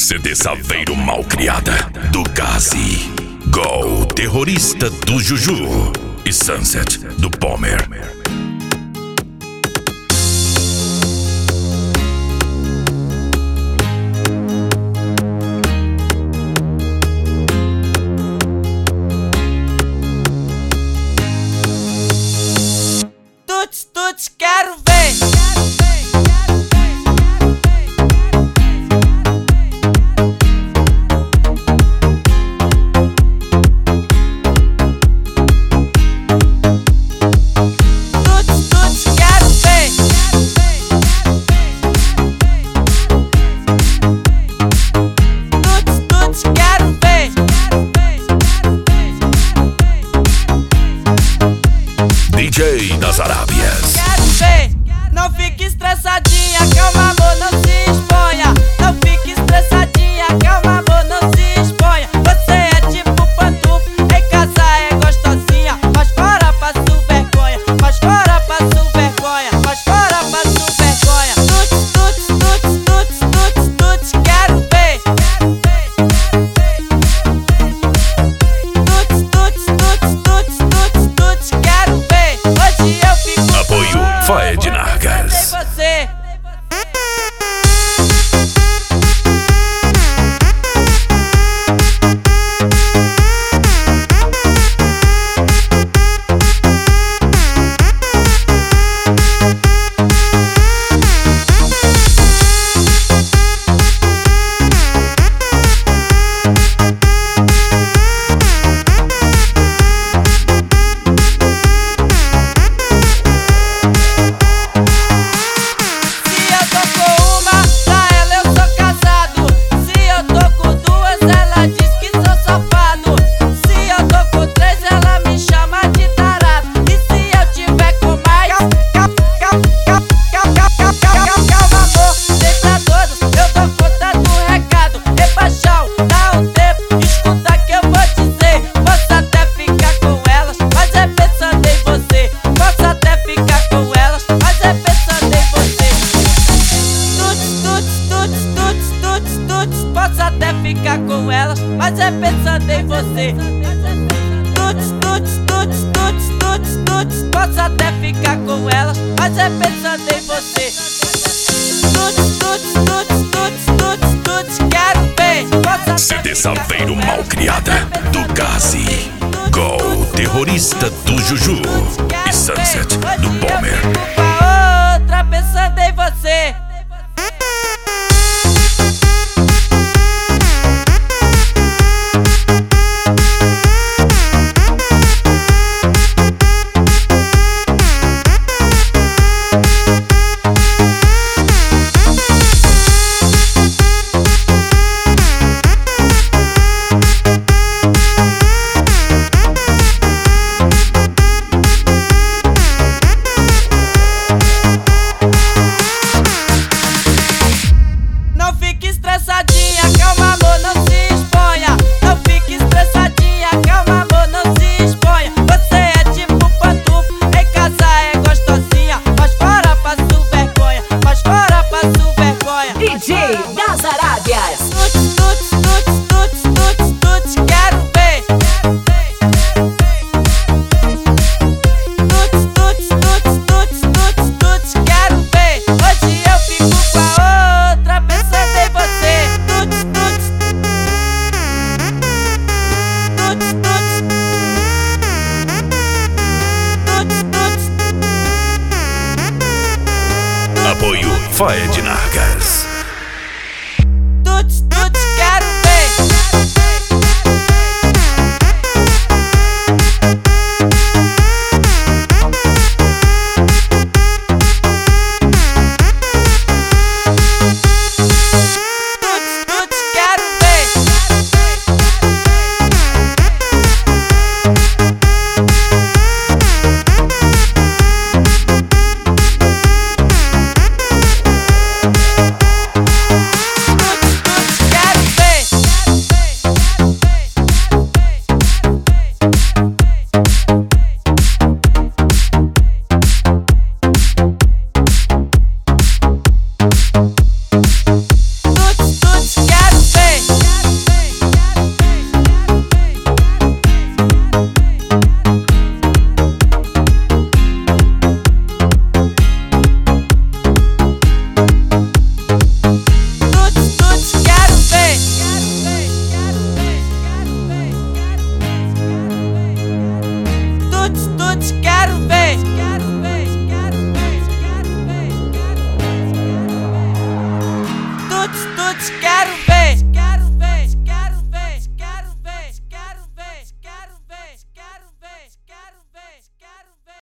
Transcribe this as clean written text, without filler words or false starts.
CD Saveiro Malcriada, do Gazi. Go, Terrorista, do Juju. E Sunset, do Palmer. Tuts, quero ver. DJ das Arábias. Quero ver, não fique estressadinha, calma amor, não se exponha. Não fique estressadinha, calma amor, não se exponha. Você é tipo pantufa, em casa é gostosinha. Mas fora passo vergonha, mas fora passo vergonha, mas fora passo vergonha. Tuts, quero ver. Tuts, quero ver. Hoje eu fico Apoio Faed Nargas. você. Posso até ficar com elas, mas é pensando em você. Tuts, posso até ficar com elas, mas é pensando em você. Tuts, quero ver. CD Saveiro Malcriada, do Gazi. Go, Terrorista, do Juju. E Sunset, do Palmer. Outra pensando em você. Não fique estressadinha, calma amor, não se exponha. Não fique estressadinha, calma amor, não se exponha. Você é tipo pantufa, em casa é gostosinha. Mas fora passo vergonha, mas fora passo vergonha. DJ das Arábias. Tuts, quero ver. Tuts, quero ver. Hoje eu fico com a outra pensando em você. Apoio Faed Nargas.